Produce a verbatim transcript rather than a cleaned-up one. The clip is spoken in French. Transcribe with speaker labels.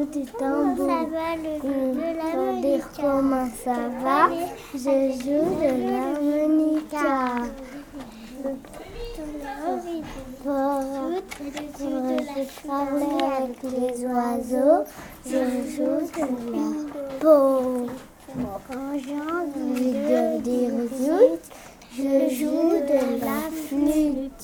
Speaker 1: joue du tambour.
Speaker 2: Ça va, le jeu de
Speaker 1: Pour dire comment ça va, je joue de l'harmonica. Pour parler avec les oiseaux, je joue de la peau. Quand j'ai envie de dire zut, je joue de la flûte.